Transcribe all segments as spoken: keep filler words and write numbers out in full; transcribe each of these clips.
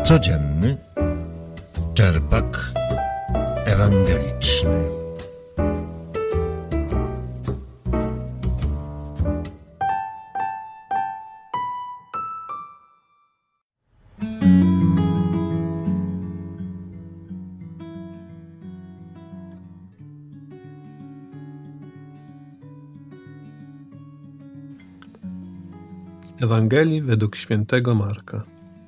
Codzienny czerpak ewangeliczny. Z Ewangelii według świętego Marka.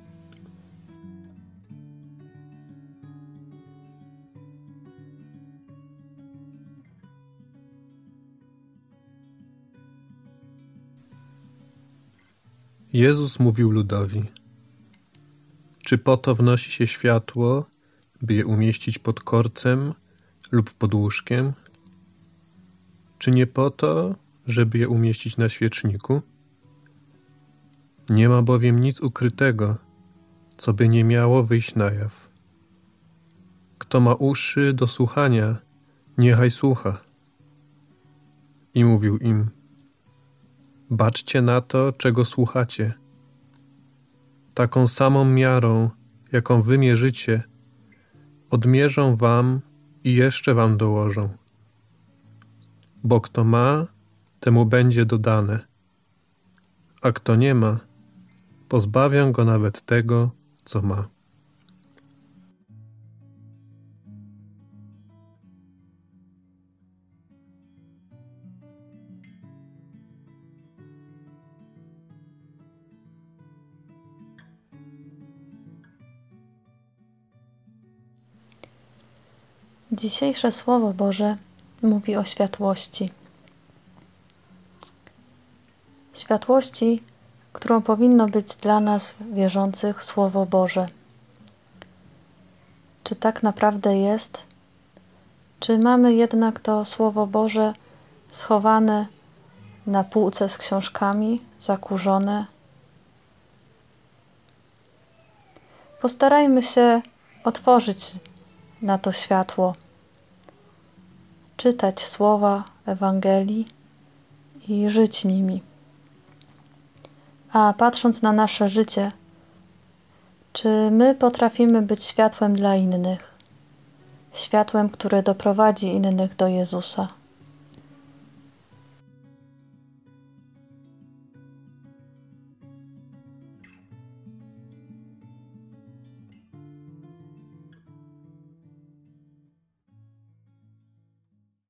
Jezus mówił ludowi: czy po to wnosi się światło, by je umieścić pod korcem lub pod łóżkiem? Czy nie po to, żeby je umieścić na świeczniku? Nie ma bowiem nic ukrytego, co by nie miało wyjść na jaw. Kto ma uszy do słuchania, niechaj słucha. I mówił im: baczcie na to, czego słuchacie. Taką samą miarą, jaką wy mierzycie, odmierzą wam i jeszcze wam dołożą. Bo kto ma, temu będzie dodane, a kto nie ma, pozbawią go nawet tego, co ma. Dzisiejsze Słowo Boże mówi o światłości. Światłości, którą powinno być dla nas wierzących Słowo Boże. Czy tak naprawdę jest? Czy mamy jednak to Słowo Boże schowane na półce z książkami, zakurzone? Postarajmy się otworzyć na to światło, czytać słowa Ewangelii i żyć nimi. A patrząc na nasze życie, czy my potrafimy być światłem dla innych? Światłem, które doprowadzi innych do Jezusa.